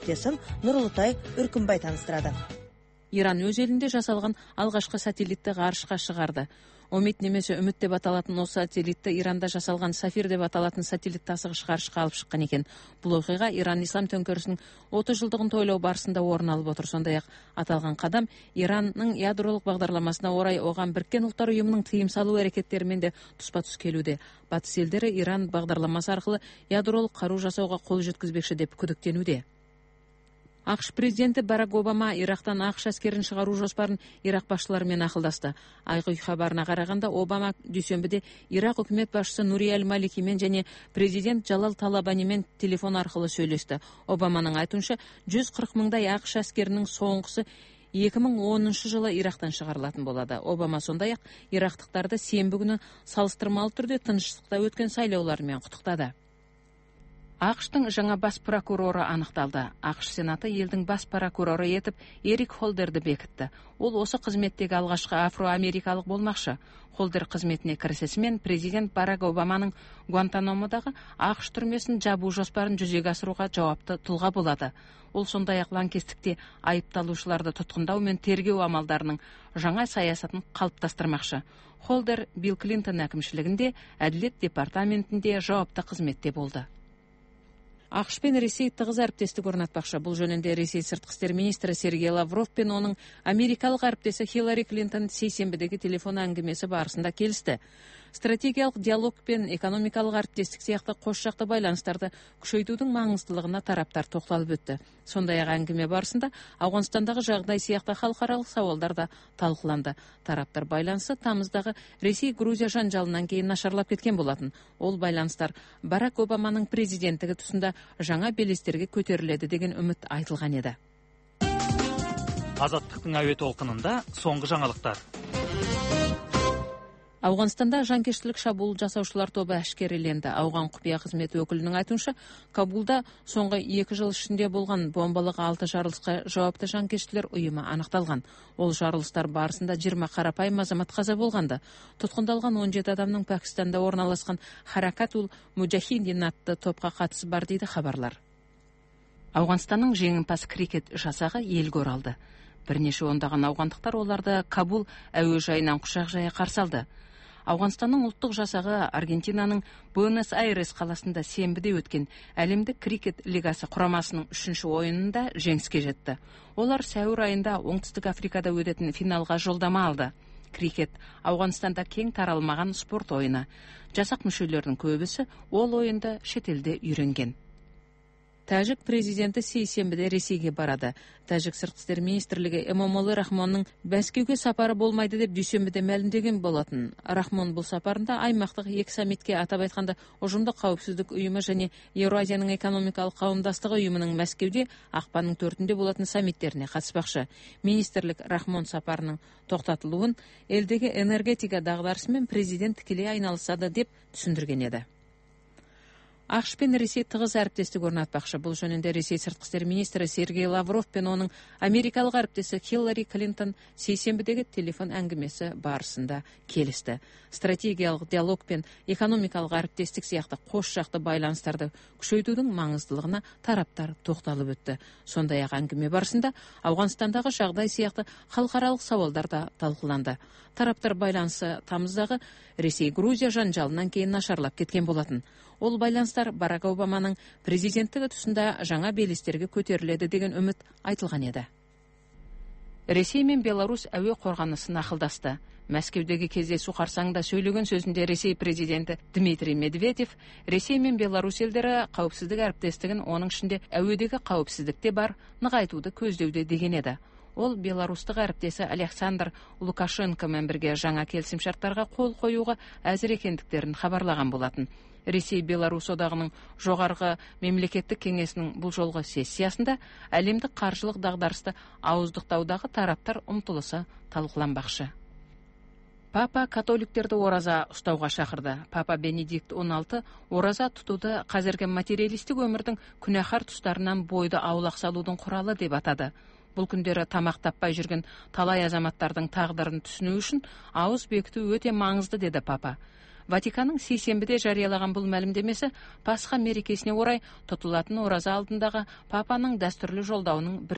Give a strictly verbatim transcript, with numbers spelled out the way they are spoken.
әріптесім Нұрылтай Үркімбай таныстырады. Иран өз елінде жасалған алғашқы сателлитті ғарышқа шығарды. Омид немесе үміт деп аталатын осы сателлитті Иранда жасалған Сафир деп аталатын сателлит тасығыш ғарышқа алып шыққан екен. Бұл оқиға Иран ислам төңкерісінің отыз жылдығын тойлау барысында орын алып отыр. Сондай-ақ аталған қадам Иранның ядролық бағдарламасына орай оған Біріккен ұлттар ұйымының тыйым салу әрекеттерімен де тұспа-тұс келуде. Батыс елдері Иран бағдарламасы арқылы ядролық қару жасауға қол жеткізбекші деп күдіктенуде. ақш президенті Барак Обама Ирактан ақш әскерін шығару жоспарын Ирак басшыларымен ақылдасты. Айқұй хабарына қарағанда Обама дүйсенбіде Ирак үкімет басшысы Нури Аль-Маликимен және президент Джалал Талабанимен телефон арқылы сөйлесті. Обаманың айтуынша жүз қырық мыңдай ақш әскерінің соңғысы екі мың оныншы жылы Ирактан шығарылатын болады. Обама сондай-ақ ирактықтарды сенбі күні салыстырмалы түрде тыныштықта өткен сайлауларымен құттықтады. ақштың жаңа бас прокуроры анықталды. ақш сенаты елдің бас прокуроры етіп Эрик Холдерді бекітті. Ол осы қызметтегі алғашқы афроамерикалық болмақшы. Холдер қызметіне кірісісімен президент Барак Обаманың Гуантанамодағы ақш түрмесін жабу жоспарын жүзеге асыруға жауапты тұлға болады. Ол сондай-ақ лаңкестікте айыпталушыларды тұтқындау мен тергеу амалдарының жаңа саясатын қалыптастырмақшы. Холдер Билл Клинтон әкімшілігінде әділет департаментінде жауапты қызметте болды. ақш пен Ресей тығыз әріптестік орнатпақшы. Бұл жөнінде Ресей сыртқы істер министрі Сергей Лавров пен оның америкалық әріптесі Хиллари Клинтон сейсенбідегі телефон әңгімесі барысында келісті. Стратегиялық диалог пен экономикалық әріптестік сияқты қос жақты байланыстарды күшейтудің маңыздылығына тараптар тоқталып өтті. Сондай-ақ әңгіме барысында Ауғанстандағы жағдай сияқты халықаралық сауалдар да талқыланды. Тараптар байланысы тамыздағы Ресей-Грузия жанжалынан кейін нашарлап кеткен болатын. Ол байланыстар Барак Обаманың президенттігі тұсында жаңа белестерге көтеріледі деген үміт айтылған еді. Азаттықтың әуе толқынында соңғы жаңалықтар. Ауғанстанда жанкештілік шабуыл жасаушылар тобы әшкереленді. Ауған құпия қызметі өкілінің айтуынша, Кабулда соңғы екі жыл ішінде болған бомбалық алты жарылысқа жауапты жанкештілер ұйымы анықталған. Ол жарылыстар барысында жиырма қарапайым азамат қаза болғанды. Тұтқындалған он жеті адамның Пәкістанда орналасқан Харакатул Муджахидин атты топқа қатысы бар дейді хабарлар. Ауғанстанның жеңімпаз крикет жасағы елге оралды. Бірнеше ондаған ауғандықтар оларды Кабул әуежайынан құшақ жая қарсы алды. Ауғанстанның ұлттық жасағы Аргентинаның Буэнос-Айрес қаласында сенбіде өткен әлемдік крикет лигасы құрамасының үшінші ойынында жеңіске жетті. Олар сәуір айында Оңтүстік Африкада өтетін финалға жолдама алды. Крикет Ауғанстанда кең таралмаған спорт ойыны. Жасақ мүшелерінің көбісі ол ойынды шетелде үйренген. Тәжік президенті сейсенбіде Ресейге барады. Тәжік сыртқы істер министрлігі Эмомали Рахмонның Мәскеуге сапары болмайды деп дүйсенбіде мәлімдеген болатын. Рахмон бұл сапарында аймақтық екі саммитке, атап айтқанда ұжымдық қауіпсіздік ұйымы және Еуразияның экономикалық қауымдастығы ұйымының Мәскеуде ақпанның төртінде болатын саммиттеріне қатыспақшы. Министрлік Рахмон сапарының тоқтатылуын елдегі энергетика дағдарысымен президент тікелей айналысады деп түсіндірген еді. ақш пен Ресей тығыз әріптестік орнатпақшы. Бұл жөнінде Ресей сыртқы істер министрі Сергей Лавров пен оның америкалық әріптесі Хиллари Клинтон сейсенбідегі телефон әңгімесі барысында келісті. Стратегиялық диалог пен экономикалық әріптестік сияқты қос жақты байланыстарды күшейтудің маңыздылығына тараптар тоқталып өтті. Сондай-ақ әңгіме барысында Ауғанстандағы жағдай сияқты халықаралық сауалдар да талқыланды. Тараптар байланысы тамыздағы Ресей-Грузия жанжалынан кейін нашарлап кеткен болатын. Ол байланыстар Барак Обаманың президенттігі тұсында жаңа белестерге көтеріледі деген үміт айтылған еді. Ресей мен Беларусь әуе қорғанысын ақылдасты. Мәскеудегі кездесу қарсаңында сөйлеген сөзінде Ресей президенті Дмитрий Медведев Ресей мен Беларусь елдері қауіпсіздік әріптестігін, оның ішінде әуедегі қауіпсіздікте бар нығайтуды көздеуде деген еді. Ол беларустық әріптесі Александр Лукашенкомен бірге жаңа келісімшарттарға қол қоюға әзір екендіктерін хабарлаған болатын. Ресей-Беларусь одағының жоғарғы мемлекеттік кеңесінің бұл жолғы сессиясында әлемдік қаржылық дағдарысты ауыздықтаудағы тараптар ұмтылысы талқыланбақшы. Папа католиктерді ораза ұстауға шақырды. Папа Бенедикт он алты ораза тұтуды қазіргі материалистік өмірдің күнәһар тұстарынан бойды аулақ салудың құралы деп атады. Бұл күндері тамақ таппай жүрген талай азаматтардың тағдырын түсіну үшін ауыз бекіту өте маңызды деді папа. Ватиканның сейсенбіде жариялаған бұл мәлімдемесі Пасха мерекесіне орай тұтылатын ораза алдындағы папаның дәстүрлі жолдауының бір